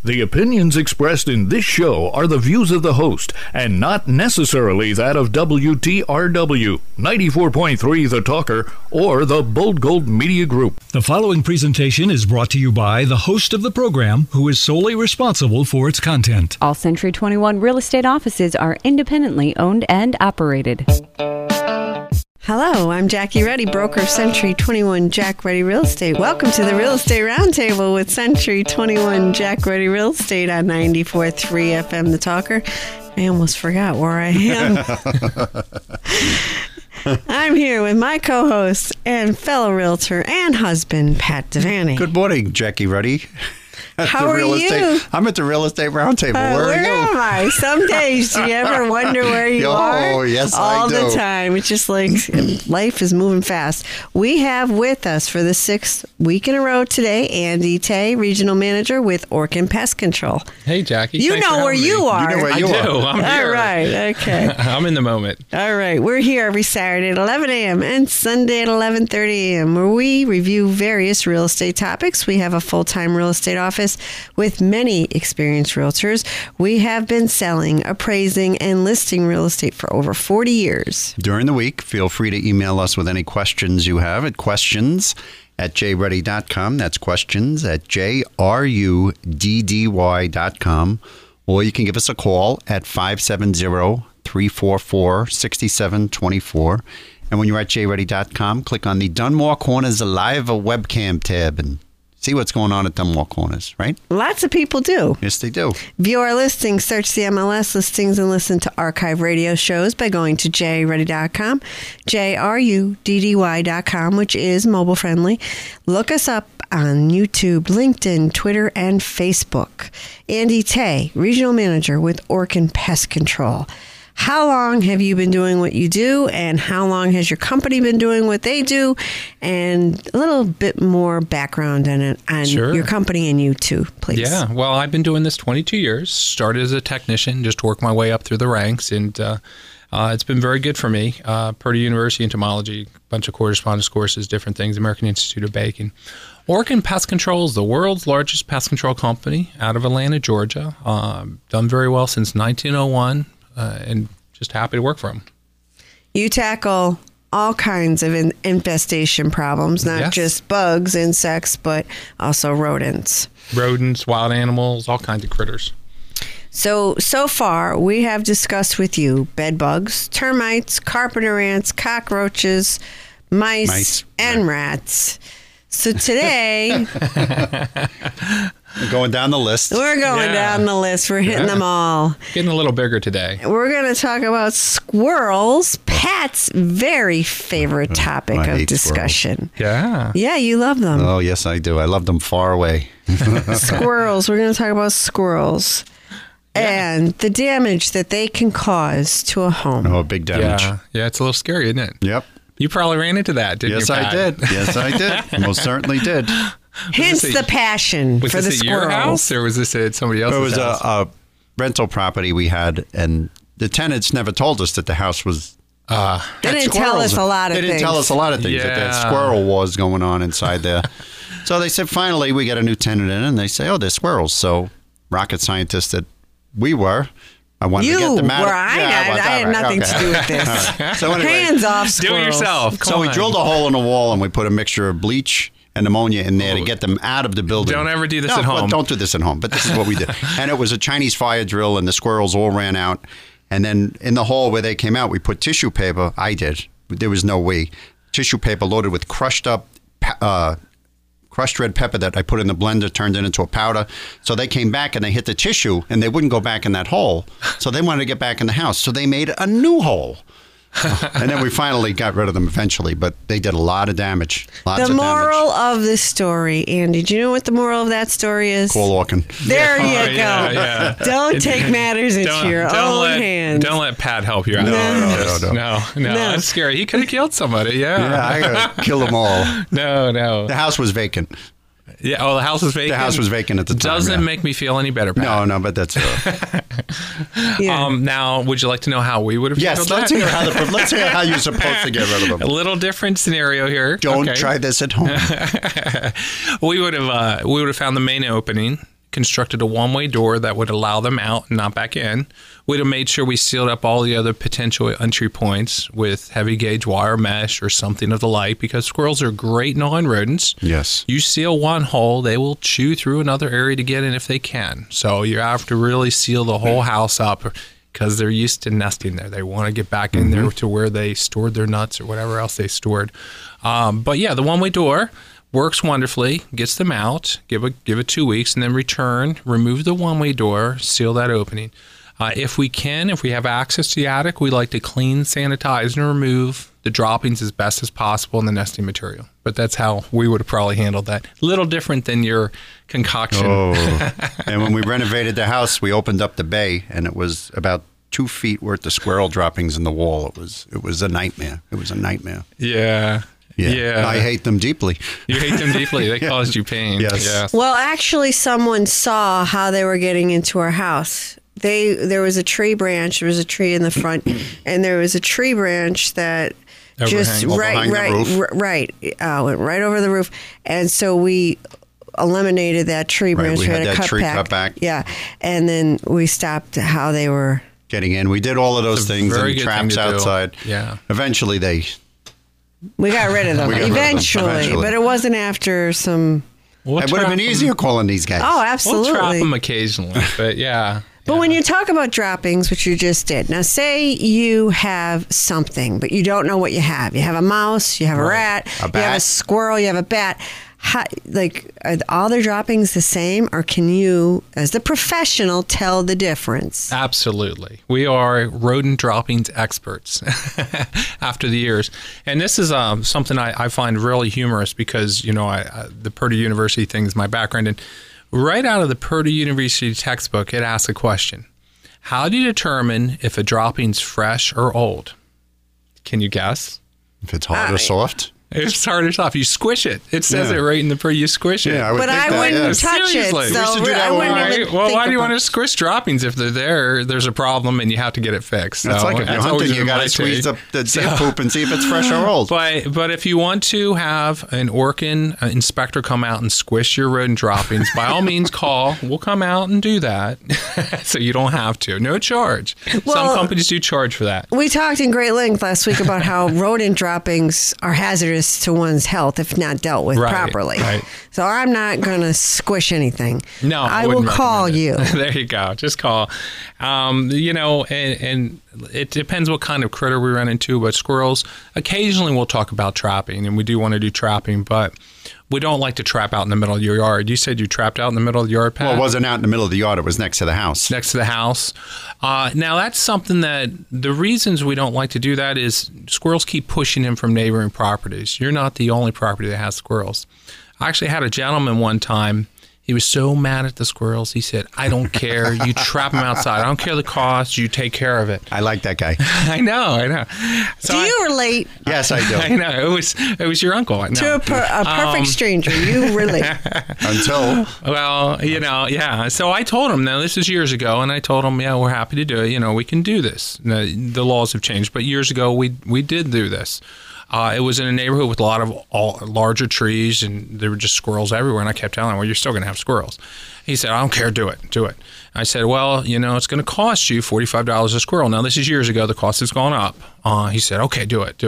The opinions expressed in this show are the views of the host and not necessarily that of WTRW, 94.3 The Talker, or the Bold Gold Media Group. The following presentation is brought to you by the host of the program, who is solely responsible for its content. All Century 21 real estate offices are independently owned and operated. Hello, I'm Jackie Reddy, broker of Century 21 Jack Reddy Real Estate. Welcome to the Real Estate Roundtable with Century 21 Jack Reddy Real Estate on 94.3 FM The Talker. I almost forgot where I am. I'm here with my co-host and fellow realtor and husband, Pat Devaney. Good morning, Jackie Reddy. How are you? I'm at the Real Estate Roundtable. Where are you? Am I? Some days, do you ever wonder where you are? Oh, yes, All I do. the time. It's just like life is moving fast. We have with us for the 6th week in a row today, Andy Tay, Regional Manager with Orkin Pest Control. Hey, Jackie. You know where you are. You know where you I are. do. I'm here. All right. Okay. I'm in the moment. All right. We're here every Saturday at 11 a.m. and Sunday at 11:30 a.m. where we review various real estate topics. We have a full-time real estate office with many experienced realtors. We have been selling, appraising, and listing real estate for over 40 years. During the week, feel free to email us with any questions you have at questions@jreddy.com. That's questions@jruddy.com. Or you can give us a call at 570-344-6724. And when you're at jreddy.com, click on the Dunmore Corners Live webcam tab and see what's going on at Dunmore Corners, right? Lots of people do. Yes, they do. View our listings, search the MLS listings, and listen to archive radio shows by going to jreddy.com, jruddy.com, which is mobile friendly. Look us up on YouTube, LinkedIn, Twitter, and Facebook. Andy Tay, Regional Manager with Orkin Pest Control. How long have you been doing what you do, and how long has your company been doing what they do? And a little bit more background on Sure. your company and you too, please. Yeah. Well, I've been doing this 22 years. Started as a technician, just worked my way up through the ranks, and it's been very good for me. Purdue University entomology, bunch of correspondence courses, different things, American Institute of Bacon. Orkin Pest Control is the world's largest pest control company out of Atlanta, Georgia. Done very well since 1901. And just happy to work for them. You tackle all kinds of infestation problems, not just bugs, insects, but also rodents. Rodents, wild animals, all kinds of critters. So far, we have discussed with you bed bugs, termites, carpenter ants, cockroaches, mice. And rats. So today... We're going down the list. We're going down the list. We're hitting them all. Getting a little bigger today. We're going to talk about squirrels, Pat's very favorite topic of discussion. Yeah. Yeah, you love them. Oh, yes, I do. I love them far away. Squirrels. We're going to talk about squirrels and the damage that they can cause to a home. Oh, big damage. Yeah, it's a little scary, isn't it? Yep. You probably ran into that, didn't you, Yes, Pat? I did. Yes, I did. Most certainly did. Hence the passion for the Was this at your squirrels. house, or was this at somebody else's It was house? a rental property we had, and the tenants never told us that the house was... They didn't tell us a lot of They didn't things. tell us a lot of things. That there Yeah. squirrel wars going on inside there. So they said, finally, we get a new tenant in, and they say, oh, there's squirrels. So rocket scientists that we were... I wanted to get them out. I had nothing to do with this. So anyway, Hands off Do squirrels. it yourself. So we drilled a hole in the wall and we put a mixture of bleach and ammonia in there to get them out of the building. Don't ever do this No, at home. Don't do this at home. But this is what we did. And it was a Chinese fire drill, and the squirrels all ran out. And then in the hole where they came out, we put tissue paper. I did. There was no way. Tissue paper loaded with crushed red pepper that I put in the blender, turned it into a powder. So they came back and they hit the tissue, and they wouldn't go back in that hole. So they wanted to get back in the house. So they made a new hole. And then we finally got rid of them eventually, but they did a lot of damage. The moral of the story, Andy, do you know what the moral of that story is? Call Orkin. There you go. Yeah. Don't take matters into your own hands. Don't let Pat help you out. No. No, that's scary. He could have killed somebody. Yeah, I gotta kill them all. No. The house was vacant. Yeah. Oh, the house was vacant. The house was vacant at the time. Doesn't yeah. make me feel any better, Pat. No, but that's Yeah. Now, would you like to know how we would have yes. handled that? Let's hear how you're supposed to get rid of them. A little different scenario here. Don't Okay. try this at home. We would have found the main opening, constructed a one-way door that would allow them out and not back in. We'd have made sure we sealed up all the other potential entry points with heavy gauge wire mesh or something of the like, because squirrels are great non-rodents. Yes. You seal one hole, they will chew through another area to get in if they can. So you have to really seal the whole house up because they're used to nesting there. They want to get back in there to where they stored their nuts or whatever else they stored. But yeah, the one-way door works wonderfully, gets them out, give it 2 weeks, and then return, remove the one-way door, seal that opening. If we have access to the attic, we like to clean, sanitize, and remove the droppings as best as possible in the nesting material. But that's how we would have probably handled that. A little different than your concoction. Oh. And when we renovated the house, we opened up the bay, and it was about 2 feet worth of squirrel droppings in the wall. It was a nightmare. It was a nightmare. Yeah. I hate them deeply. You hate them deeply. They caused you pain. Yes. Well, actually, someone saw how they were getting into our house. There was a tree branch. There was a tree in the front, and there was a tree branch that just went right over the roof, and so we eliminated that tree branch. We had that cut tree back. cut back. Yeah, and then we stopped how they were getting in. We did all of those things very and good traps thing to do. outside. Yeah. Eventually, we got rid of them. We got rid of them. Eventually, but it wasn't after some. it would have been easier calling these guys. Oh, absolutely. We'll trap them occasionally, but yeah. But when you talk about droppings, which you just did, now say you have something, but you don't know what you have. You have a mouse, you have a rat, you have a squirrel, you have a bat. How, are all their droppings the same, or can you, as the professional, tell the difference? Absolutely. We are rodent droppings experts after the years. And this is something I find really humorous because, the Purdue University thing is my background. And right out of the Purdue University textbook, it asks a question. How do you determine if a dropping's fresh or old? Can you guess? If it's hard or soft? It's hard or soft. You squish it. It says it right in the Purdue. You squish it. Yeah, I would but think I wouldn't touch Seriously. it. So We should do that I one. wouldn't Right? even Well, think why do you about want to squish droppings if they're there? There's a problem and you have to get it fixed. That's So like if you're that's hunting, always you been got my to squeeze take. the deer poop and see if it's fresh or old. But if you want to have an Orkin inspector come out and squish your rodent droppings, by all means call. We'll come out and do that. So you don't have to. No charge. Well, some companies do charge for that. We talked in great length last week about how rodent droppings are hazardous to one's health if not dealt with properly. Right. So I'm not going to squish anything. No, I will wouldn't call recommend you. it. There you go. Just call. And it depends what kind of critter we run into, but squirrels, occasionally we'll talk about trapping, and we do want to do trapping, but we don't like to trap out in the middle of your yard. You said you trapped out in the middle of the yard, Pat? Well, it wasn't out in the middle of the yard. It was next to the house. Next to the house. Now, that's something that the reasons we don't like to do that is squirrels keep pushing in from neighboring properties. You're not the only property that has squirrels. I actually had a gentleman one time. He was so mad at the squirrels. He said, I don't care. You trap them outside. I don't care the cost. You take care of it. I like that guy. I know. So Do you relate Yes, I do. I know. It was your uncle. No. to a perfect stranger? You relate. Until Well, yeah. So I told him, now this is years ago, and I told him, yeah, we're happy to do it. We can do this. The laws have changed, but years ago we did do this. It was in a neighborhood with a lot of larger trees, and there were just squirrels everywhere. And I kept telling him, well, you're still going to have squirrels. He said, I don't care. Do it. I said, well, it's going to cost you $45 a squirrel. Now, this is years ago. The cost has gone up. He said, okay, do it.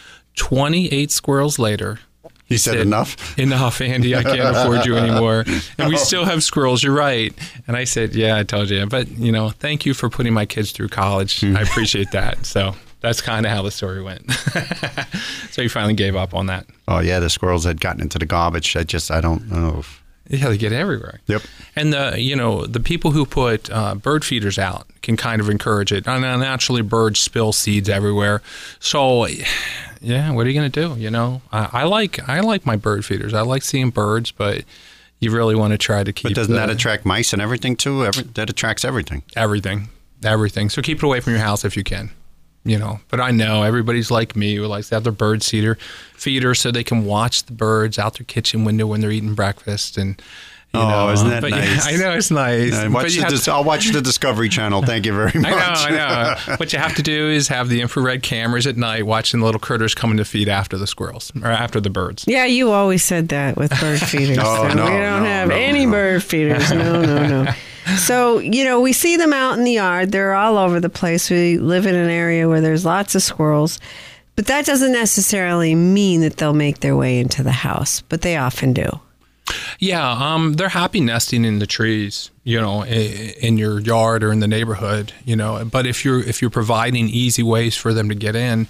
28 squirrels later. he said enough. Enough, Andy. I can't afford you anymore. And we still have squirrels. You're right. And I said, yeah, I told you. But, thank you for putting my kids through college. I appreciate that. So that's kind of how the story went. So he finally gave up on that. Oh, yeah, the squirrels had gotten into the garbage. I don't know. Yeah, they get everywhere. Yep. And the people who put bird feeders out can kind of encourage it. And naturally, birds spill seeds everywhere. So, yeah, what are you going to do? I like my bird feeders. I like seeing birds, but you really want to try to keep. But doesn't that attract mice and everything too? That attracts everything. Everything. So keep it away from your house if you can. But I know everybody's like me who likes to have their bird feeder so they can watch the birds out their kitchen window when they're eating breakfast. And, Isn't that but nice? Yeah, I know it's nice. I'll watch the Discovery Channel. Thank you very much. I know. What you have to do is have the infrared cameras at night watching the little critters coming to feed after the squirrels or after the birds. Yeah, you always said that with bird feeders. No, we don't have any bird feeders. No. So, we see them out in the yard. They're all over the place. We live in an area where there's lots of squirrels. But that doesn't necessarily mean that they'll make their way into the house, but they often do. Yeah, they're happy nesting in the trees, in your yard or in the neighborhood, But if you're providing easy ways for them to get in,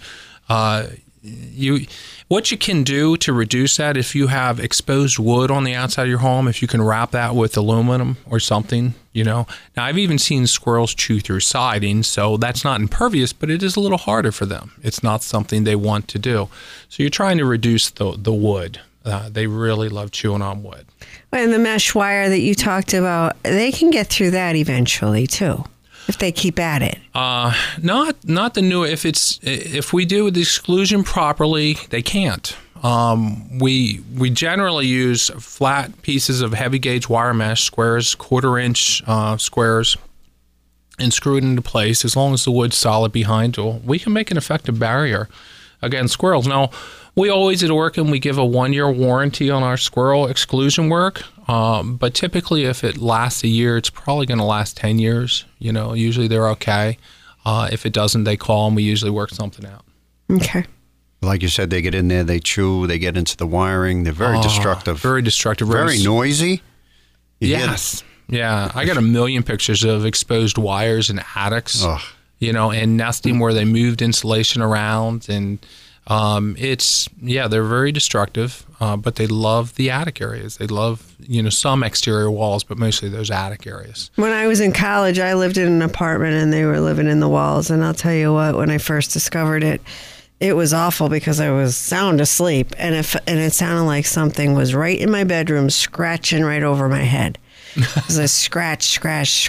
what you can do to reduce that, if you have exposed wood on the outside of your home, if you can wrap that with aluminum or something, Now, I've even seen squirrels chew through siding, so that's not impervious, but it is a little harder for them. It's not something they want to do. So you're trying to reduce the wood. They really love chewing on wood. And the mesh wire that you talked about, they can get through that eventually, too. If they keep at it. Not the new. If we do the exclusion properly, they can't. We generally use flat pieces of heavy gauge wire mesh squares, 1/4-inch squares, and screw it into place. As long as the wood's solid behind, we can make an effective barrier against squirrels. Now, we always at Orkin, we give a 1-year warranty on our squirrel exclusion work. But typically, if it lasts a year, it's probably going to last 10 years. Usually they're okay. If it doesn't, they call and we usually work something out. Okay. Like you said, they get in there, they chew, they get into the wiring. They're very destructive. Very destructive. Very noisy. Yes. Yeah. I got a million pictures of exposed wires in attics, and nesting where they moved insulation around. And they're very destructive, but they love the attic areas. They love, some exterior walls, but mostly those attic areas. When I was in college, I lived in an apartment and they were living in the walls. And I'll tell you what, when I first discovered it, it was awful because I was sound asleep and it sounded like something was right in my bedroom scratching right over my head. It was a scratch.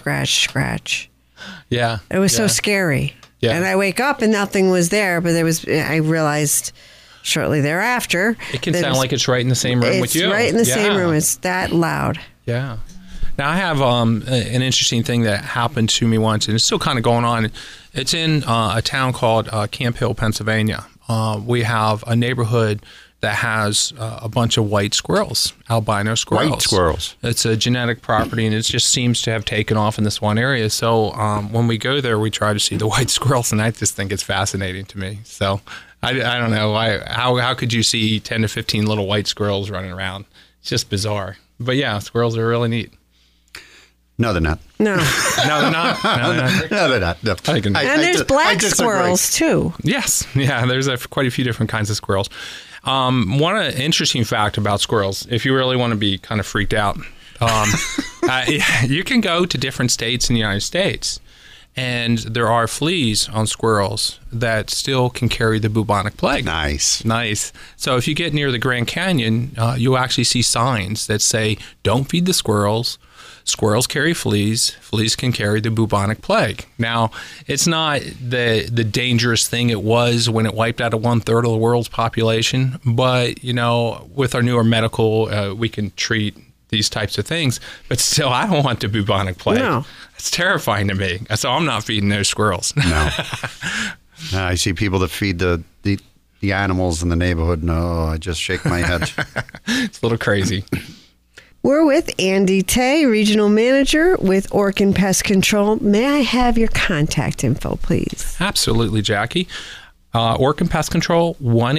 Yeah. It was so scary. Yeah. And I wake up and nothing was there, but I realized shortly thereafter. It can sound like it's right in the same room with you. It's right in the same room. It's that loud. Yeah. Now, I have an interesting thing that happened to me once, and it's still kind of going on. It's in a town called Camp Hill, Pennsylvania. We have a neighborhood that has a bunch of white squirrels, albino squirrels. White squirrels. It's a genetic property, and it just seems to have taken off in this one area. So when we go there, we try to see the white squirrels, and I just think it's fascinating to me. So I don't know. How could you see 10 to 15 little white squirrels running around? It's just bizarre. But yeah, squirrels are really neat. No, they're not. No. No, they're not. No, they're not. No. And there's black squirrels, too. Yes. Yeah, there's quite a few different kinds of squirrels. One interesting fact about squirrels, if you really want to be kind of freaked out, you can go to different states in the United States, and there are fleas on squirrels that still can carry the bubonic plague. Nice. So if you get near the Grand Canyon, you'll actually see signs that say, don't feed the squirrels. Squirrels carry fleas. Fleas can carry the bubonic plague. Now, it's not the dangerous thing it was when it wiped out 1/3 of the world's population. But, with our newer medical, we can treat these types of things. But still, I don't want the bubonic plague. No. It's terrifying to me. So I'm not feeding those squirrels. No. I see people that feed the animals in the neighborhood. No, I just shake my head. It's a little crazy. We're with Andy Tay, Regional Manager with Orkin Pest Control. May I have your contact info, please? Absolutely, Jackie. Orkin Pest Control,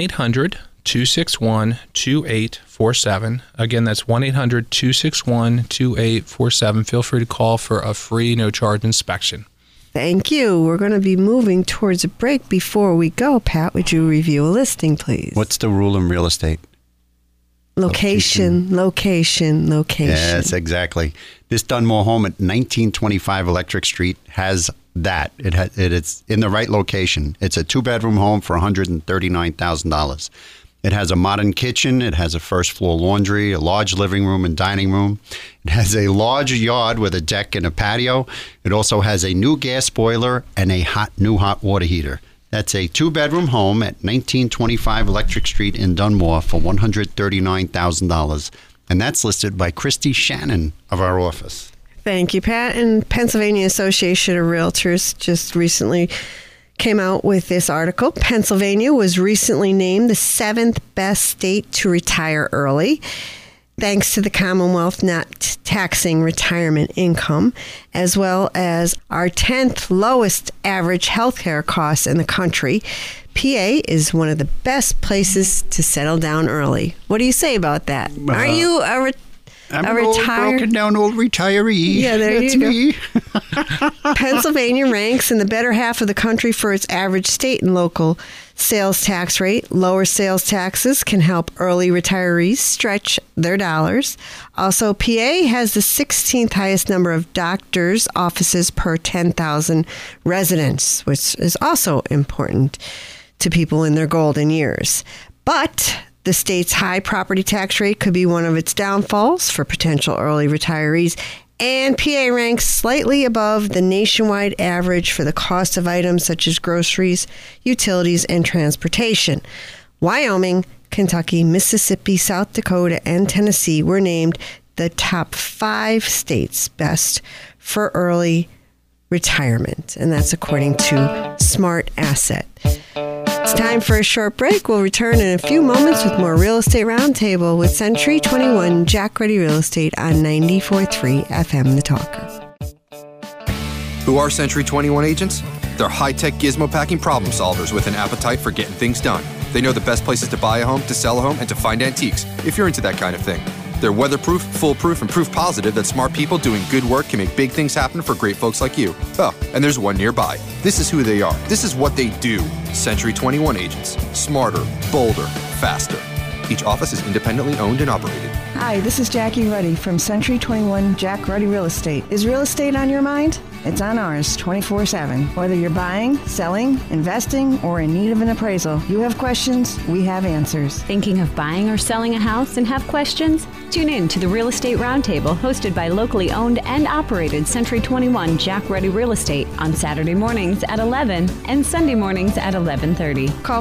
1-800-261-2847. Again, that's 1-800-261-2847. Feel free to call for a free, no-charge inspection. Thank you. We're going to be moving towards a break. Before we go, Pat, would you review a listing, please? What's the rule in real estate? Location. Yes, exactly. This Dunmore home at 1925 Electric Street has that. It's in the right location. It's a 2-bedroom home for $139,000. It has a modern kitchen. It has a first-floor laundry, a large living room and dining room. It has a large yard with a deck and a patio. It also has a new gas boiler and a new hot water heater. That's a 2-bedroom home at 1925 Electric Street in Dunmore for $139,000. And that's listed by Christy Shannon of our office. Thank you, Pat. And Pennsylvania Association of Realtors just recently came out with this article. Pennsylvania was recently named the 7th best state to retire early, thanks to the Commonwealth not taxing retirement income, as well as our 10th lowest average healthcare costs in the country. PA is one of the best places to settle down early. What do you say about that? Are you I'm an old, broken down old retiree. Yeah, there That's you go. me. Pennsylvania ranks in the better half of the country for its average state and local sales tax rate. Lower sales taxes can help early retirees stretch their dollars. Also, PA has the 16th highest number of doctors' offices per 10,000 residents, which is also important to people in their golden years. But the state's high property tax rate could be one of its downfalls for potential early retirees. And PA ranks slightly above the nationwide average for the cost of items such as groceries, utilities, and transportation. Wyoming, Kentucky, Mississippi, South Dakota, and Tennessee were named the top 5 states best for early retirement. And that's according to Smart Asset. It's time for a short break. We'll return in a few moments with more Real Estate Roundtable with Century 21 Jack Ready Real Estate on 94.3 FM The Talker. Who are Century 21 agents? They're high-tech gizmo-packing problem solvers with an appetite for getting things done. They know the best places to buy a home, to sell a home, and to find antiques, if you're into that kind of thing. They're weatherproof, foolproof, and proof positive that smart people doing good work can make big things happen for great folks like you. Oh, and there's one nearby. This is who they are. This is what they do. Century 21 agents. Smarter, bolder, faster. Each office is independently owned and operated. Hi, this is Jackie Ruddy from Century 21 Jack Ruddy Real Estate. Is real estate on your mind? It's on ours 24/7. Whether you're buying, selling, investing, or in need of an appraisal, you have questions, we have answers. Thinking of buying or selling a house and have questions? Tune in to the Real Estate Roundtable hosted by locally owned and operated Century 21 Jack Ready Real Estate on Saturday mornings at 11 and Sunday mornings at 11:30. Call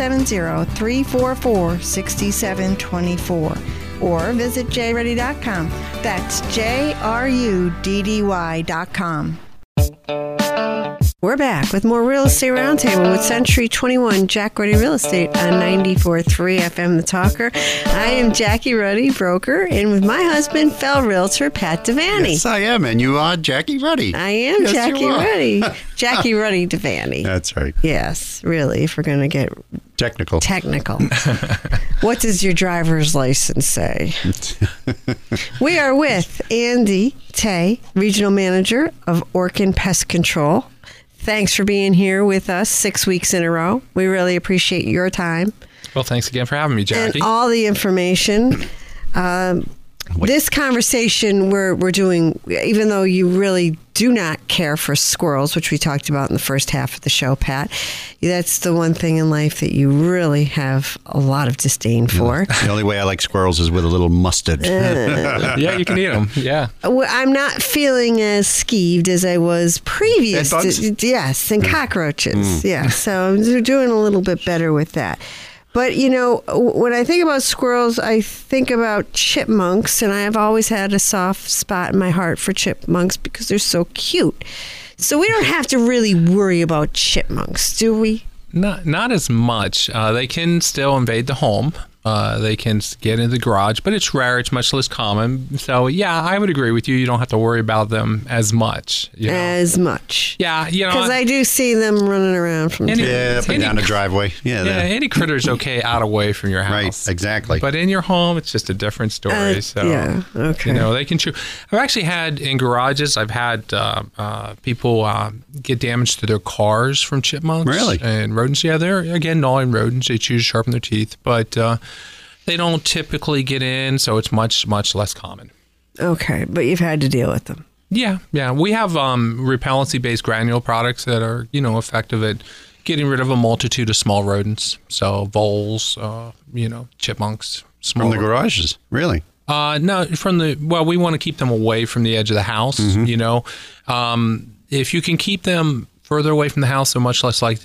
570-344-6724 or visit jruddy.com. That's JRUDDY.com. We're back with more Real Estate Roundtable with Century 21 Jack Ruddy Real Estate on 94.3 FM The Talker. I am Jackie Ruddy, broker, and with my husband, fellow realtor, Pat Devaney. Yes, I am, and you are Jackie Ruddy. I am Yes, Jackie you are. Ruddy. Jackie Ruddy Devaney. That's right. Yes, really, if we're going to get Technical. What does your driver's license say? We are with Andy Tay, Regional Manager of Orkin Pest Control. Thanks for being here with us 6 weeks in a row. We really appreciate your time. Well, thanks again for having me, Jackie. And all the information. This conversation we're doing, even though you really do not care for squirrels, which we talked about in the first half of the show, Pat, that's the one thing in life that you really have a lot of disdain for. The only way I like squirrels is with a little mustard. Yeah, you can eat them. Yeah. I'm not feeling as skeeved as I was previous. And bugs? Yes, and cockroaches. Yeah, so I'm doing a little bit better with that. But, you know, when I think about squirrels, I think about chipmunks, and I have always had a soft spot in my heart for chipmunks because they're so cute. So we don't have to really worry about chipmunks, do we? Not as much. They can still invade the home. They can get into the garage, but it's rare. It's much less common. So, yeah, I would agree with you. You don't have to worry about them as much. You know? As much. Yeah, you know. Because I do see them running around from time. Yeah, up and down the driveway. Yeah, any critter's okay out away from your house. Right, exactly. But in your home, it's just a different story. So, yeah, okay. You know, they can chew. I've actually had in garages, I've had people get damage to their cars from chipmunks. Really? And rodents. Yeah, they're, again, gnawing rodents. They chew to sharpen their teeth. But they don't typically get in, so it's much, much less common. Okay, but you've had to deal with them. Yeah. We have repellency-based granule products that are, you know, effective at getting rid of a multitude of small rodents. So voles, chipmunks, small. From the garages, really? No, we want to keep them away from the edge of the house, you know. If you can keep them further away from the house, they're much less likely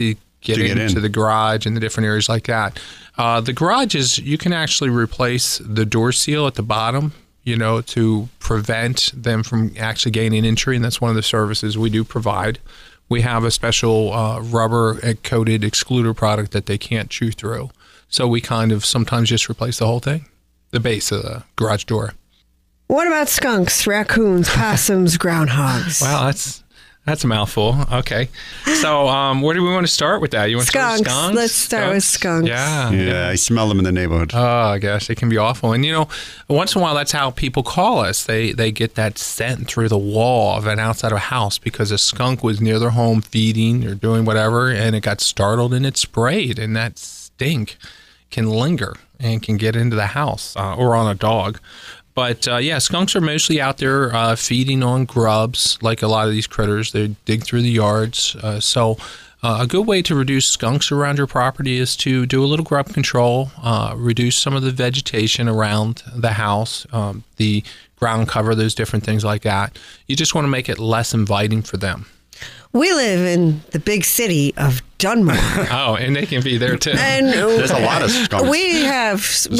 get into the garage and the different areas like that. The garage is, you can actually replace the door seal at the bottom, to prevent them from actually gaining entry, and that's one of the services we do provide. We have a special rubber-coated excluder product that they can't chew through. So we kind of sometimes just replace the whole thing, the base of the garage door. What about skunks, raccoons, possums, groundhogs? Well, that's a mouthful. Okay. So where do we want to start with that? You want skunks. to start with skunks? Let's start with skunks. Yeah, I smell them in the neighborhood. Oh, gosh, it can be awful. And, once in a while, that's how people call us. They get that scent through the wall of an outside of a house because a skunk was near their home feeding or doing whatever, and it got startled and it sprayed. And that stink can linger and can get into the house or on a dog. But, skunks are mostly out there feeding on grubs, like a lot of these critters. They dig through the yards. So a good way to reduce skunks around your property is to do a little grub control, reduce some of the vegetation around the house, the ground cover, those different things like that. You just want to make it less inviting for them. We live in the big city of Dunmore. Oh, and they can be there too. And there's a lot of skunks. We have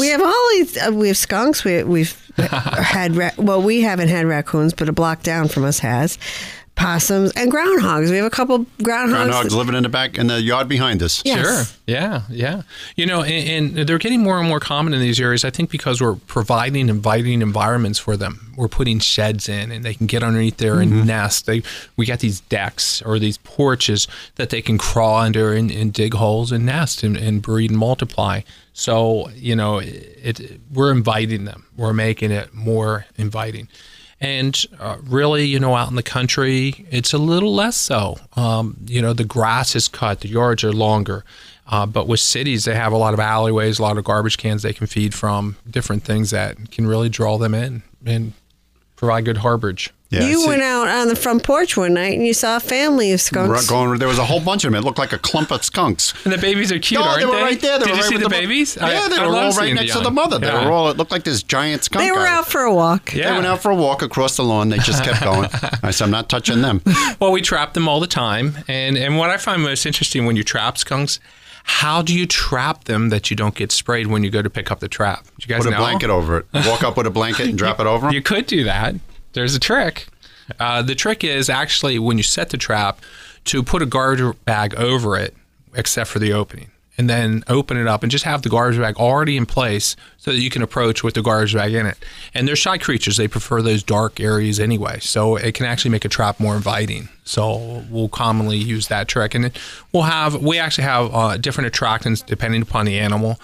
skunks. We've had we haven't had raccoons, but a block down from us has. Possums and groundhogs. We have a couple groundhogs. Groundhogs living in the yard behind us. Yes. Sure. Yeah. And they're getting more and more common in these areas, I think, because we're providing inviting environments for them. We're putting sheds in, and they can get underneath there and nest. We got these decks or these porches that they can crawl under and dig holes and nest and breed and multiply. So, we're inviting them. We're making it more inviting. And really, out in the country, it's a little less so. The grass is cut, the yards are longer. But with cities, they have a lot of alleyways, a lot of garbage cans they can feed from, different things that can really draw them in and provide good harborage. Yeah, you went out on the front porch one night and you saw a family of skunks. There was a whole bunch of them. It looked like a clump of skunks. And the babies are cute, aren't they? They were right there. Did you see the babies? Yeah, they were all right next to the mother. They were all. It looked like this giant skunk. They were out for a walk. Yeah. They went out for a walk across the lawn. They just kept going. I said, I'm not touching them. Well, we trap them all the time. And what I find most interesting when you trap skunks, how do you trap them that you don't get sprayed when you go to pick up the trap? Do you guys Put know? a blanket over it. Walk up with a blanket and drop it over them? You could do that. There's a trick. The trick is actually when you set the trap to put a garbage bag over it, except for the opening, and then open it up and just have the garbage bag already in place so that you can approach with the garbage bag in it. And they're shy creatures. They prefer those dark areas anyway, so it can actually make a trap more inviting. So we'll commonly use that trick. And we actually have different attractants depending upon the animal.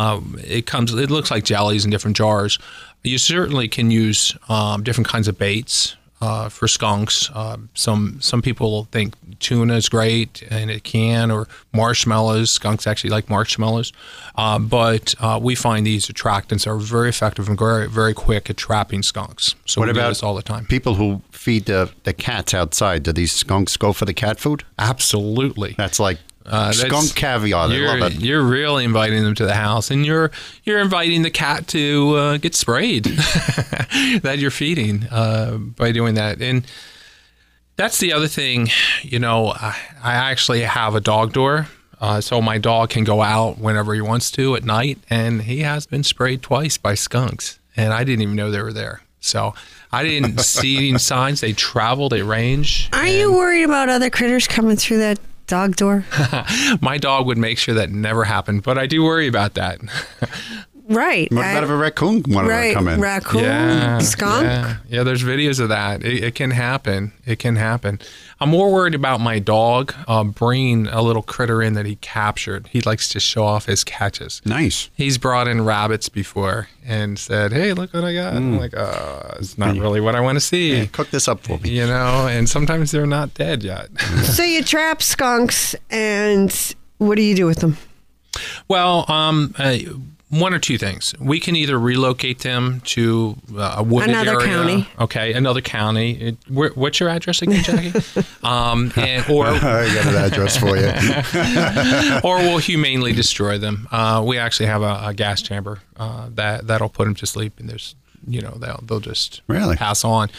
It looks like jellies in different jars. You certainly can use different kinds of baits. For skunks. Some people think tuna is great, and it can, or marshmallows. Skunks actually like marshmallows. But we find these attractants are very effective and very, very quick at trapping skunks. So we do this all the time. People who feed the cats outside, do these skunks go for the cat food? Absolutely. That's like skunk caviar. They love it. You're really inviting them to the house, and you're inviting the cat to get sprayed that you're feeding by doing that. And that's the other thing. I actually have a dog door, so my dog can go out whenever he wants to at night, and he has been sprayed twice by skunks, and I didn't even know they were there. So I didn't see any signs. They travel, they range. Are you worried about other critters coming through that dog door? My dog would make sure that never happened, but I do worry about that. Right. What about if a raccoon wanted to come in? Raccoon, skunk. Yeah, there's videos of that. It can happen. It can happen. I'm more worried about my dog bringing a little critter in that he captured. He likes to show off his catches. Nice. He's brought in rabbits before and said, "Hey, look what I got." I'm like, it's not really what I want to see. Hey, cook this up for me. And sometimes they're not dead yet. So you trap skunks, and what do you do with them? Well, one or two things. We can either relocate them to a wooded area. Another county. Okay, another county. What's your address again, Jackie? Or I got an address for you. Or we'll humanely destroy them. We actually have a gas chamber that'll put them to sleep, and there's they'll just really pass on.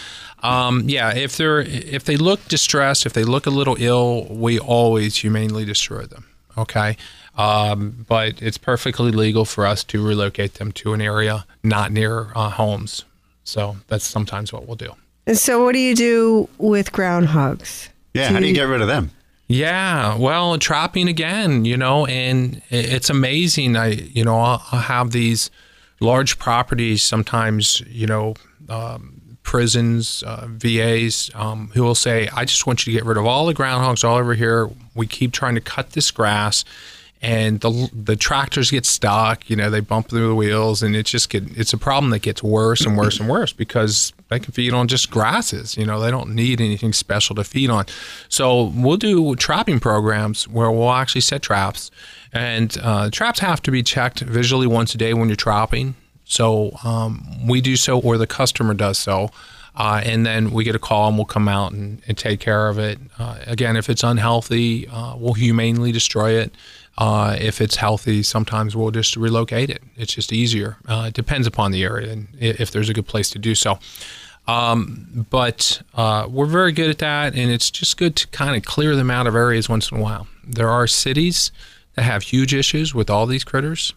If they look distressed, if they look a little ill, we always humanely destroy them. Okay. But it's perfectly legal for us to relocate them to an area not near homes. So that's sometimes what we'll do. And so what do you do with groundhogs? Yeah, how do you get rid of them? Yeah, well, trapping again, and it's amazing. I'll have these large properties sometimes, prisons, VAs, who will say, I just want you to get rid of all the groundhogs all over here. We keep trying to cut this grass, and the tractors get stuck. They bump through the wheels, and it's a problem that gets worse and worse and worse because they can feed on just grasses. They don't need anything special to feed on. So we'll do trapping programs where we'll actually set traps, and traps have to be checked visually once a day when you're trapping. So we do so, or the customer does so, and then we get a call and we'll come out and take care of it. Again, if it's unhealthy, we'll humanely destroy it. If it's healthy, sometimes we'll just relocate it. It's just easier. It depends upon the area and if there's a good place to do so. But we're very good at that, and it's just good to kind of clear them out of areas once in a while. There are cities that have huge issues with all these critters.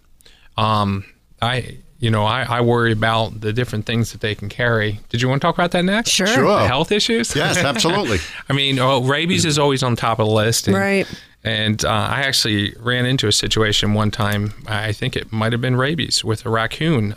I worry about the different things that they can carry. Did you want to talk about that next? Sure. The health issues? Yes, absolutely. I mean, rabies is always on top of the list. Right. And I actually ran into a situation one time, I think it might have been rabies, with a raccoon.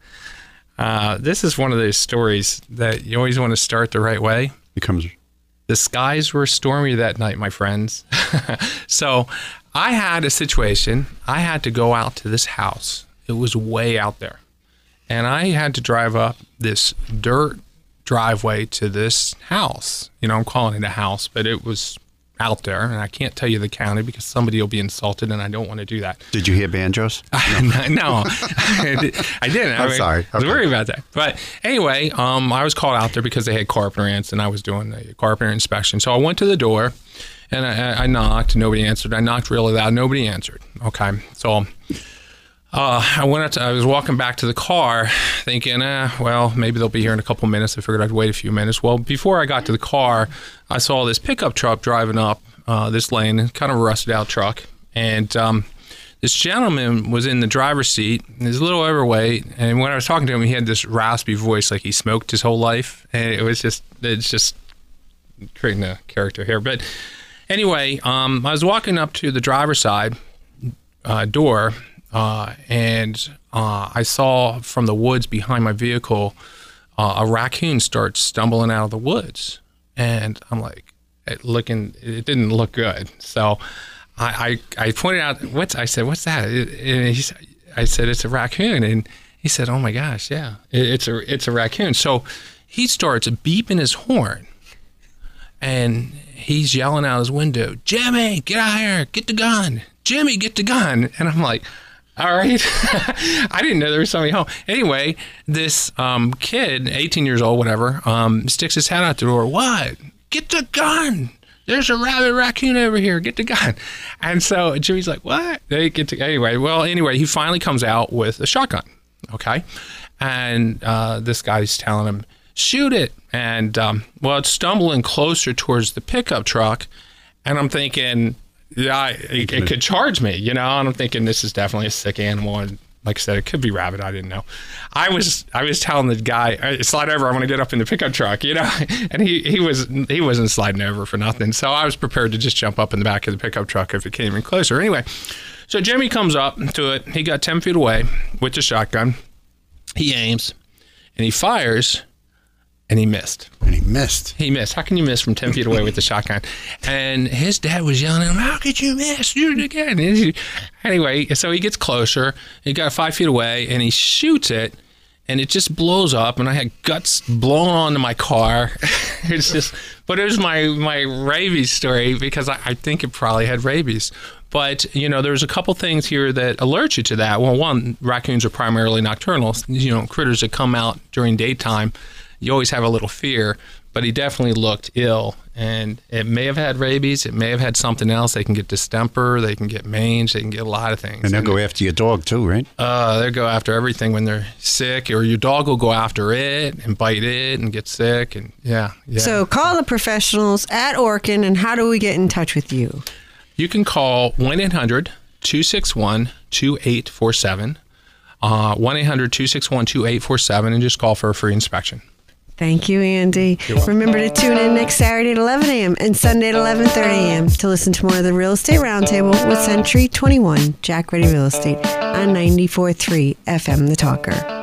This is one of those stories that you always want to start the right way. The skies were stormy that night, my friends. So I had a situation. I had to go out to this house. It was way out there. And I had to drive up this dirt driveway to this house. I'm calling it a house, but it was out there. And I can't tell you the county because somebody will be insulted, and I don't want to do that. Did you hear banjos? No, I didn't. I'm sorry. I was worried about that. But anyway, I was called out there because they had carpenter ants, and I was doing a carpenter inspection. So I went to the door, and I knocked. Nobody answered. I knocked really loud. Nobody answered. Okay. So I went out I was walking back to the car thinking, well, maybe they'll be here in a couple minutes. I figured I'd wait a few minutes. Well, before I got to the car, I saw this pickup truck driving up this lane, kind of a rusted out truck. And this gentleman was in the driver's seat. He's a little overweight. And when I was talking to him, he had this raspy voice like he smoked his whole life. And it's just creating a character here. But anyway, I was walking up to the driver's side door, and I saw from the woods behind my vehicle a raccoon start stumbling out of the woods, and I'm like, it didn't look good. So I pointed out, I said, what's that? I said, it's a raccoon, and he said, oh my gosh, yeah, it's a raccoon. So he starts beeping his horn, and he's yelling out his window, Jimmy, get out here, get the gun. Jimmy, get the gun. And I'm like, all right. I didn't know there was somebody home. Anyway, this kid, 18 years old, whatever, sticks his head out the door. What? Get the gun. There's a rabid raccoon over here. Get the gun. And so Jimmy's like, what? Anyway, he finally comes out with a shotgun. Okay. And this guy's telling him, shoot it. And, it's stumbling closer towards the pickup truck. And I'm thinking, yeah, it could charge me, and I'm thinking this is definitely a sick animal. And like I said, it could be rabbit. I didn't know. I was telling the guy, slide over. I'm going to get up in the pickup truck, and he wasn't sliding over for nothing. So I was prepared to just jump up in the back of the pickup truck if it came in closer. Anyway, so Jimmy comes up to it. He got 10 feet away with the shotgun. He aims and he fires. And he missed. He missed. How can you miss from 10 feet away with the shotgun? And his dad was yelling at him, how could you miss? Shoot it again. Anyway, so he gets closer. He got 5 feet away, and he shoots it, and it just blows up, and I had guts blown onto my car. But it was my rabies story because I think it probably had rabies. But, there's a couple things here that alert you to that. Well, one, raccoons are primarily nocturnal, critters that come out during daytime. You always have a little fear, but he definitely looked ill, and it may have had rabies. It may have had something else. They can get distemper. They can get mange. They can get a lot of things. And they'll go after your dog too, right? They'll go after everything when they're sick, or your dog will go after it and bite it and get sick. And yeah. So call the professionals at Orkin, and how do we get in touch with you? You can call 1-800-261-2847, 1-800-261-2847, and just call for a free inspection. Thank you, Andy. Remember to tune in next Saturday at 11 a.m. and Sunday at 11:30 a.m. to listen to more of the Real Estate Roundtable with Century 21 Jack Ready Real Estate on 94.3 FM The Talker.